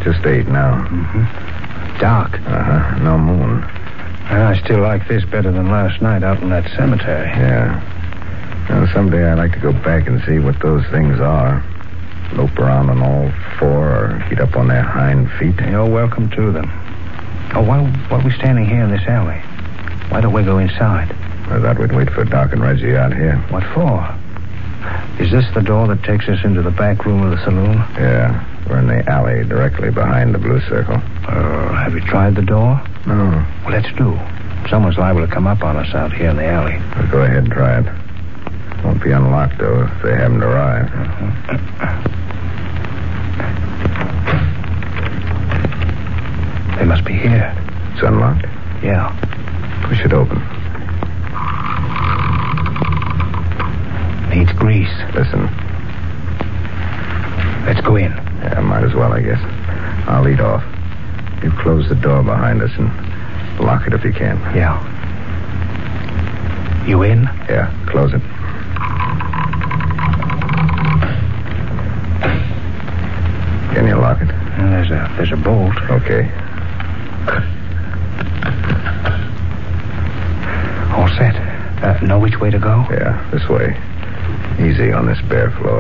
Just 8 now. Mm-hmm. Dark. Uh-huh. No moon. I still like this better than last night out in that cemetery. Yeah. Well, someday I'd like to go back and see what those things are. Lope around on all 4 or get up on their hind feet. You're welcome to them. Oh, why are we standing here in this alley? Why don't we go inside? I thought we'd wait for Doc and Reggie out here. What for? Is this the door that takes us into the back room of the saloon? Yeah. We're in the alley directly behind the blue circle. Have you tried the door? No. Well, let's do. Someone's liable to come up on us out here in the alley. Well, go ahead and try it. Won't be unlocked, though, if they haven't arrived. They must be here. It's unlocked? Yeah. Push it open. Needs grease. Listen. Let's go in. Yeah, might as well, I guess. I'll lead off. You close the door behind us and lock it if you can. Yeah. You in? Yeah, close it. Can you lock it? There's a bolt. Okay. All set. Know which way to go? Yeah, this way. Easy on this bare floor.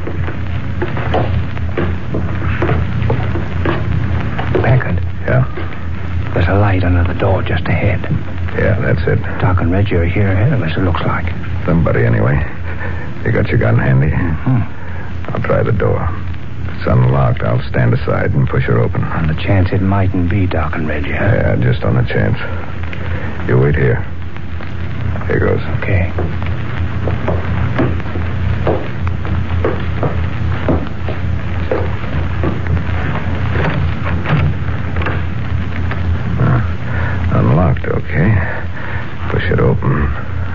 Packard. Yeah? There's a light under the door just ahead. Yeah, that's it. Doc and Reggie are here ahead of us, it looks like. Somebody, anyway. You got your gun handy? Mm-hmm. I'll try the door. If it's unlocked, I'll stand aside and push her open. On the chance it mightn't be Doc and Reggie, huh? Yeah, just on the chance. You wait here. Here goes. Okay. Unlocked, okay. Push it open.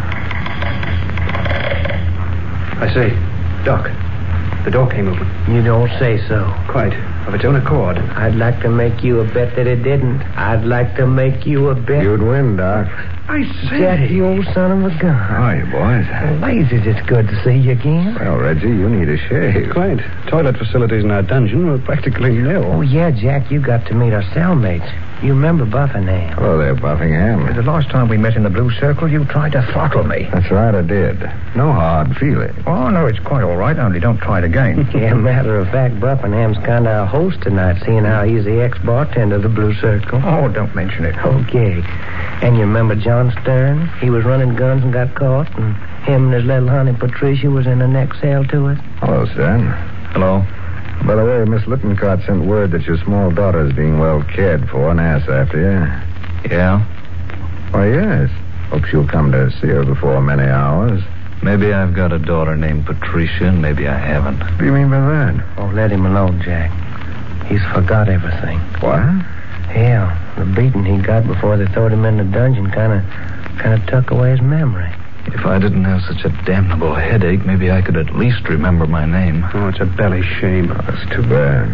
I say, Doc, the door came open. You don't say so. Quite. Of its own accord. I'd like to make you a bet that it didn't. I'd like to make you a bet. You'd win, Doc. I say. Jack, you old son of a gun. How are you, boys? Blazes, it's good to see you again. Well, Reggie, you need a shave. Quite. Toilet facilities in our dungeon were practically nil. Oh, yeah, Jack, you got to meet our cellmates. You remember Buffington? Hello there, Buffington. The last time we met in the Blue Circle, you tried to throttle me. That's right, I did. No hard feeling. Oh, no, it's quite all right, only don't try it again. Yeah, matter of fact, Buffingham's kind of a host tonight, seeing how he's the ex-bartender of the Blue Circle. Oh, don't mention it. Okay. And you remember John Stern? He was running guns and got caught, and him and his little honey Patricia was in the next cell to it. Hello, Stan. Hello. By the way, Miss Lippincott sent word that your small daughter is being well cared for and asked after you. Yeah? Why, yes. Hope she'll come to see her before many hours. Maybe I've got a daughter named Patricia, and maybe I haven't. What do you mean by that? Oh, let him alone, Jack. He's forgot everything. What? Yeah, the beating he got before they throwed him in the dungeon kind of took away his memory. If I didn't have such a damnable headache, maybe I could at least remember my name. Oh, it's a belly shame. Oh, that's too bad.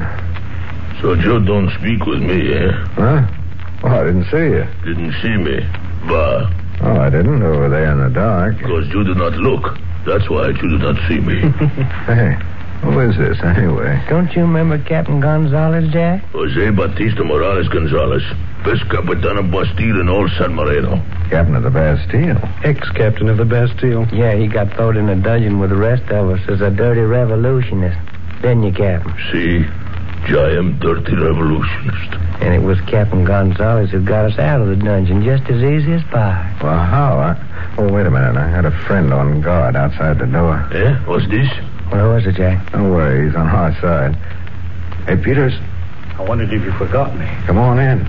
So you don't speak with me, eh? Huh? Oh, I didn't see you. Didn't see me. Bah. Oh, I didn't. Over there in the dark. Because you did not look. That's why you did not see me. Hey, who is this, anyway? Don't you remember Captain Gonzalez, Jack? Jose Batista Morales Gonzalez. Best Capitan of Bastille in all San Marino. Captain of the Bastille. Ex-captain of the Bastille. Yeah, he got thrown in the dungeon with the rest of us as a dirty revolutionist. Didn't you, Captain? See? I am dirty revolutionist. And it was Captain Gonzalez who got us out of the dungeon just as easy as pie. Well, how? Oh, wait a minute. I had a friend on guard outside the door. Eh? What's this? Well, who was it, Jack? Don't worry. He's on our side. Hey, Peters. I wondered if you forgot me. Come on in.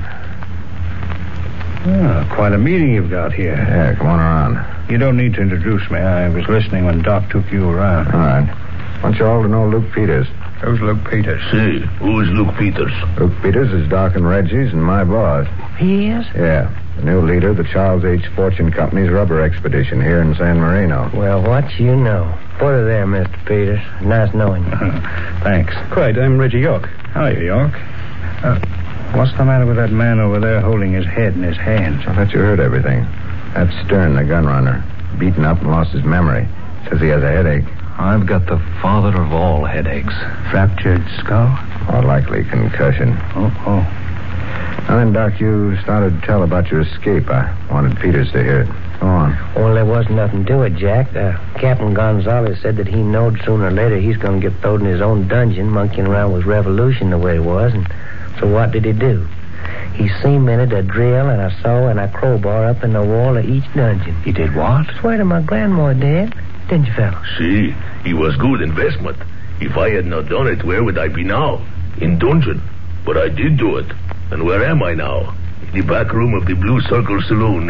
Oh, quite a meeting you've got here. Yeah, come on around. You don't need to introduce me. I was listening when Doc took you around. All right. Want you all to know Luke Peters. Who's Luke Peters? See, who is Luke Peters? Luke Peters is Doc and Reggie's and my boss. He is? Yeah, the new leader of the Charles H. Fortune Company's rubber expedition here in San Marino. Well, what you know. Put her there, Mr. Peters. Nice knowing you. Thanks. Quite. I'm Reggie York. Hi, York. What's the matter with that man over there holding his head in his hands? I thought you heard everything. That's Stern, the gun runner. Beaten up and lost his memory. Says he has a headache. I've got the father of all headaches. Fractured skull? More likely concussion. Oh. And then, Doc, you started to tell about your escape. I wanted Peters to hear it. Go on. Well, there wasn't nothing to it, Jack. Captain Gonzalez said that he knowed sooner or later he's going to get thrown in his own dungeon, monkeying around with revolution the way it was. And so what did he do? He cemented a drill and a saw and a crowbar up in the wall of each dungeon. He did what? Swear to my grandma, Dad. Didn't you, fellas? See, he was good investment. If I had not done it, where would I be now? In dungeon. But I did do it. And where am I now? In the back room of the Blue Circle Saloon.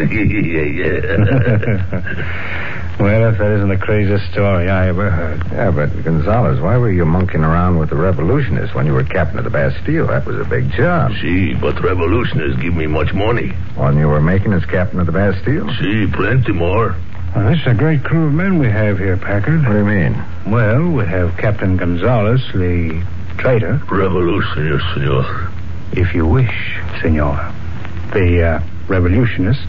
Well, if that isn't the craziest story I ever heard. Yeah, but Gonzalez, why were you monkeying around with the revolutionists when you were captain of the Bastille? That was a big job. See, but revolutionists give me much money. One you were making as captain of the Bastille? See, plenty more. Well, this is a great crew of men we have here, Packard. What do you mean? Well, we have Captain Gonzalez, the traitor. Revolutionist, senor. If you wish, senor. The revolutionist.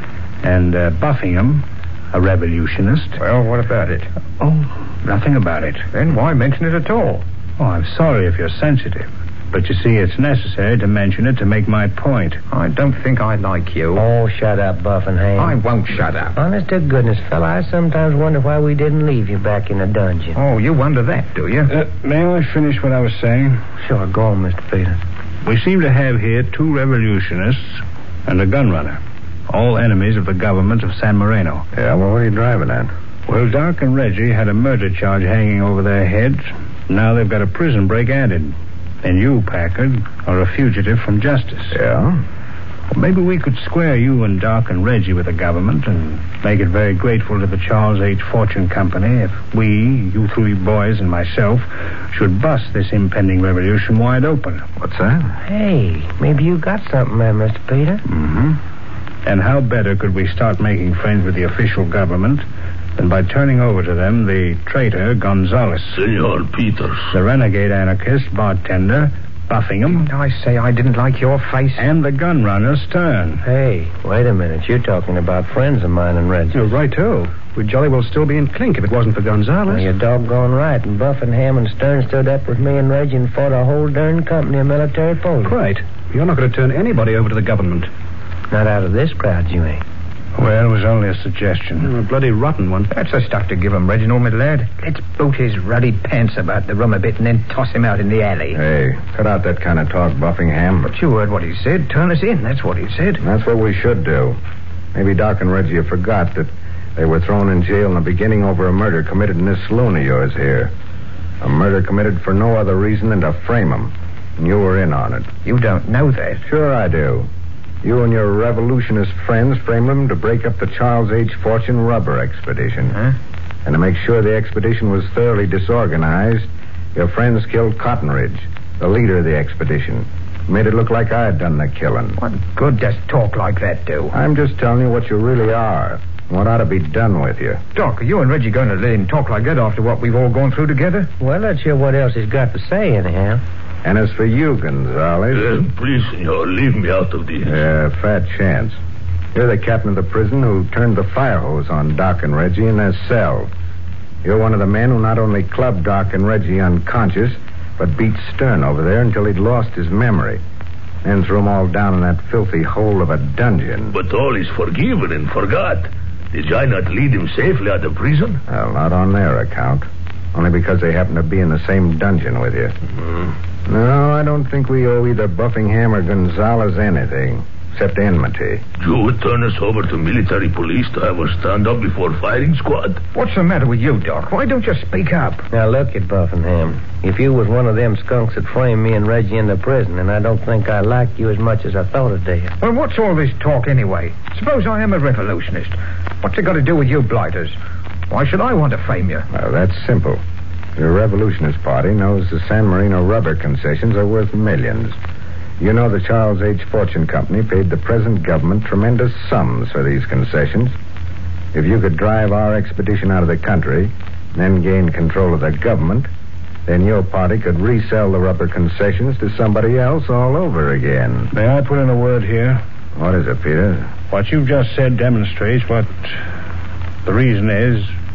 And Buffingham, a revolutionist. Well, what about it? Oh, nothing about it. Then why mention it at all? Oh, I'm sorry if you're sensitive. But you see, it's necessary to mention it to make my point. I don't think I like you. Oh, shut up, Buffingham. I won't shut up. Honest to goodness, fella, I sometimes wonder why we didn't leave you back in the dungeon. Oh, you wonder that, do you? May I finish what I was saying? Sure, go on, Mr. Peters. We seem to have here 2 revolutionists and a gun runner, all enemies of the government of San Marino. Yeah, well, what are you driving at? Well, Doc and Reggie had a murder charge hanging over their heads. Now they've got a prison break added. And you, Packard, are a fugitive from justice. Yeah? Well, maybe we could square you and Doc and Reggie with the government and make it very grateful to the Charles H. Fortune Company if we, you 3 boys and myself, should bust this impending revolution wide open. What's that? Hey, maybe you got something there, Mr. Peter. Mm-hmm. And how better could we start making friends with the official government than by turning over to them the traitor Gonzalez, Senor Peters. the renegade anarchist bartender Buffingham, I say I didn't like your face. and the gun runner Stern. Hey, wait a minute. You're talking about friends of mine and Reggie. You're right, too. We'd jolly well still be in clink if it wasn't for Gonzalez. Well, you're doggone right. And Buffingham and Stern stood up with me and Reggie and fought a whole darn company of military police. Right. You're not going to turn anybody over to the government. Not out of this crowd, you ain't. Well, it was only a suggestion. A bloody rotten one. That's the stuff to give him, Reginald, my lad. Let's boot his ruddy pants about the room a bit and then toss him out in the alley. Hey, cut out that kind of talk, Buffingham. But you heard what he said. Turn us in. That's what he said. That's what we should do. Maybe Doc and Reggie forgot that they were thrown in jail in the beginning over a murder committed in this saloon of yours here. A murder committed for no other reason than to frame them. And you were in on it. You don't know that. Sure I do. You and your revolutionist friends framed them to break up the Charles H. Fortune rubber expedition. Huh? And to make sure the expedition was thoroughly disorganized, your friends killed Cotton Ridge, the leader of the expedition. Made it look like I had done the killing. What good does talk like that do? I'm just telling you what you really are. What ought to be done with you. Doc, are you and Reggie going to let him talk like that after what we've all gone through together? Well, let's hear what else he's got to say, anyhow. And as for you, Gonzalez... Please, senor, leave me out of this. Fat chance. You're the captain of the prison who turned the fire hose on Doc and Reggie in their cell. You're one of the men who not only clubbed Doc and Reggie unconscious, but beat Stern over there until he'd lost his memory. Then threw them all down in that filthy hole of a dungeon. But all is forgiven and forgot. Did I not lead him safely out of prison? Well, not on their account. Only because they happen to be in the same dungeon with you. Mm-hmm. No, I don't think we owe either Buffingham or Gonzalez anything, except enmity. You would turn us over to military police to have us stand up before firing squad? What's the matter with you, Doc? Why don't you speak up? Now, look at Buffingham. If you was one of them skunks that framed me and Reggie into prison, and I don't think I like you as much as I thought I did. Well, what's all this talk anyway? Suppose I am a revolutionist. What's it got to do with you blighters? Why should I want to frame you? Well, that's simple. Your revolutionist party knows the San Marino rubber concessions are worth millions. You know the Charles H. Fortune Company paid the present government tremendous sums for these concessions. If you could drive our expedition out of the country, then gain control of the government, then your party could resell the rubber concessions to somebody else all over again. May I put in a word here? What is it, Peter? What you've just said demonstrates what the reason is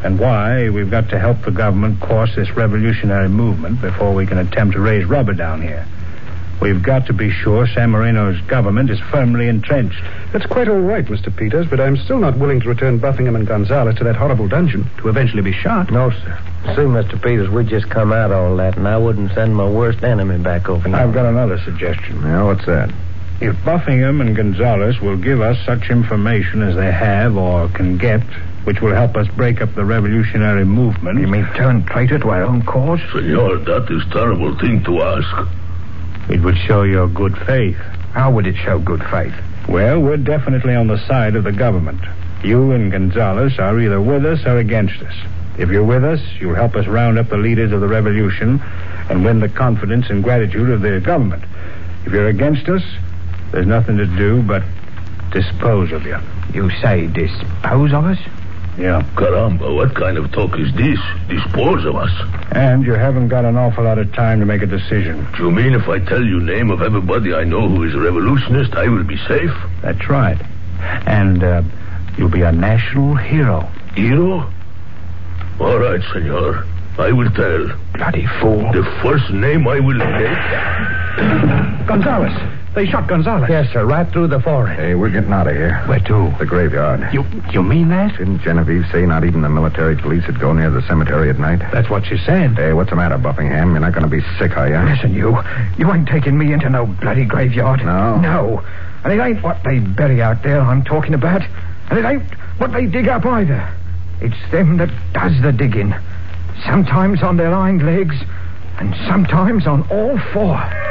and why we've got to help the government course this revolutionary movement before we can attempt to raise rubber down here. We've got to be sure San Marino's government is firmly entrenched. That's quite all right, Mr. Peters, but I'm still not willing to return Buffington and Gonzalez to that horrible dungeon to eventually be shot. No, sir. See, Mr. Peters, we just come out all that, and I wouldn't send my worst enemy back over now. I've got another suggestion. Yeah, what's that? If Buffington and Gonzalez will give us such information as they have or can get, which will help us break up the revolutionary movement... You mean turn traitor to our own cause? Senor, that is a terrible thing to ask. It would show your good faith. How would it show good faith? Well, we're definitely on the side of the government. You and Gonzalez are either with us or against us. If you're with us, you'll help us round up the leaders of the revolution and win the confidence and gratitude of the government. If you're against us, there's nothing to do but dispose of you. You say dispose of us? Yeah. Caramba, what kind of talk is this? Dispose of us? And you haven't got an awful lot of time to make a decision. Do you mean if I tell you name of everybody I know who is a revolutionist, I will be safe? That's right. And you'll be a national hero. Hero? All right, senor. I will tell. Bloody fool. The first name I will take... Gonzalez. They shot Gonzalez. Yes, sir, right through the forehead. Hey, we're getting out of here. Where to? The graveyard. You mean that? Didn't Genevieve say not even the military police would go near the cemetery at night? That's what she said. Hey, what's the matter, Buffington? You're not going to be sick, are you? Listen, you ain't taking me into no bloody graveyard. No? No. And it ain't what they bury out there I'm talking about. And it ain't what they dig up either. It's them that does the digging. Sometimes on their hind legs, and sometimes on all four.